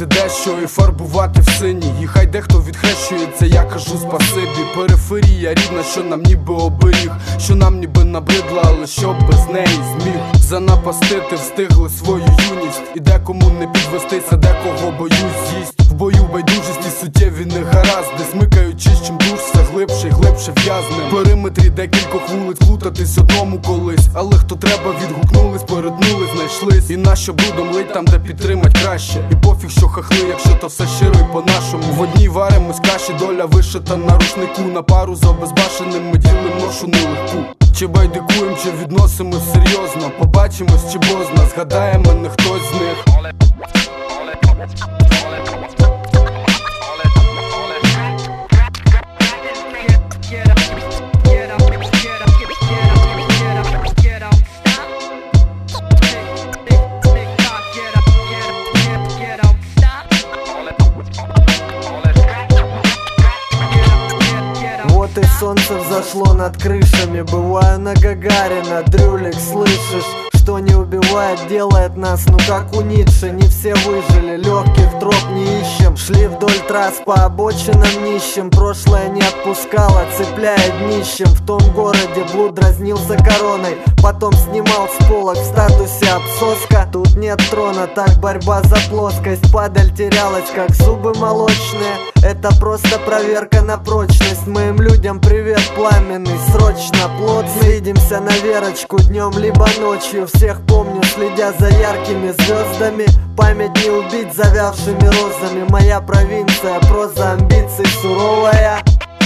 змінити дещо і фарбувати в синій. І хай дехто відхрещується, я кажу спасибі. Периферія рідна, що нам ніби оберіг, що нам ніби набридла, але що без неї зміг. Занапастити встигли свою юність, і декому не підвестися, декого боюсь з'їсть. В бою байдужості суттєві негаразди, смикаючись чим душ все глибше й глибше в'язнем. В периметрі декількох вулиць плутатись одному колись, але хто треба відгукнулись, перетнули, знайшлись. І нащо брудом лить там, де підтримать краще. І пофіг, що хахли, якщо то все щиро й по-нашому. В одній варимось каші, доля вишита на рушнику. На пару з обезбашеним ми ділим ношу нелегку. Чи байдикуєм, чи відносимось серйозно, побачимось, чи бозна, згадає мене хтось з них. Вот и солнце взошло над крышами. Бываю на Гагарина, Дрюлик, слышишь? Что не убивает, делает нас, ну как у Ницше. Не все выжили, легких троп не ищем. Шли вдоль трасс по обочинам нищим. Прошлое не отпускало, цепляя днищем. В том городе блуд дразнился короной, потом снимал с полок в статусе обсоска. Тут нет трона, так борьба за плоскость. Падаль терялась, как зубы молочные. Это просто проверка на прочность. Моим людям привет пламенный, срочно, плотно. Свидимся на Верочку днем либо ночью. Всех помню, следя за яркими звездами. Память не убить завявшими розами. Моя провинция, проза амбиций суровая.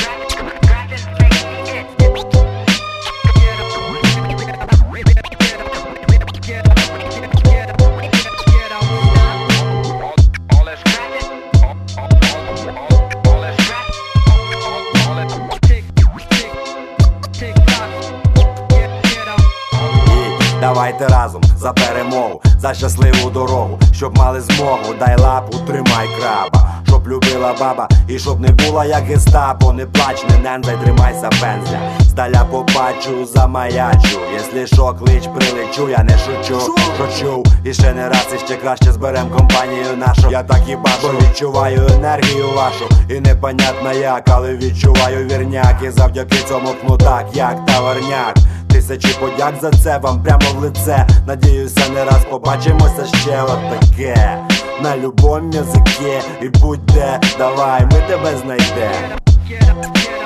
Давайте разом за перемогу, за щасливу дорогу, щоб мали змогу, дай лапу, тримай краба. Щоб любила баба і щоб не була як гестапо. Не плач, не нензай, тримайся пензля. Здаля побачу, замаячу. Єслі що, клич, прилечу, я не шучу, шучу. І ще не раз, і ще краще зберем компанію нашу. Я так і бачу, відчуваю енергію вашу. І непонятно як, але відчуваю вірняк. І завдяки цьому пну так, як товарняк. Тисячі подяк за це вам прямо в лице. Надіюся, не раз побачимося ще отаке. На любому язикі і будь-де, давай, ми тебе знайдем.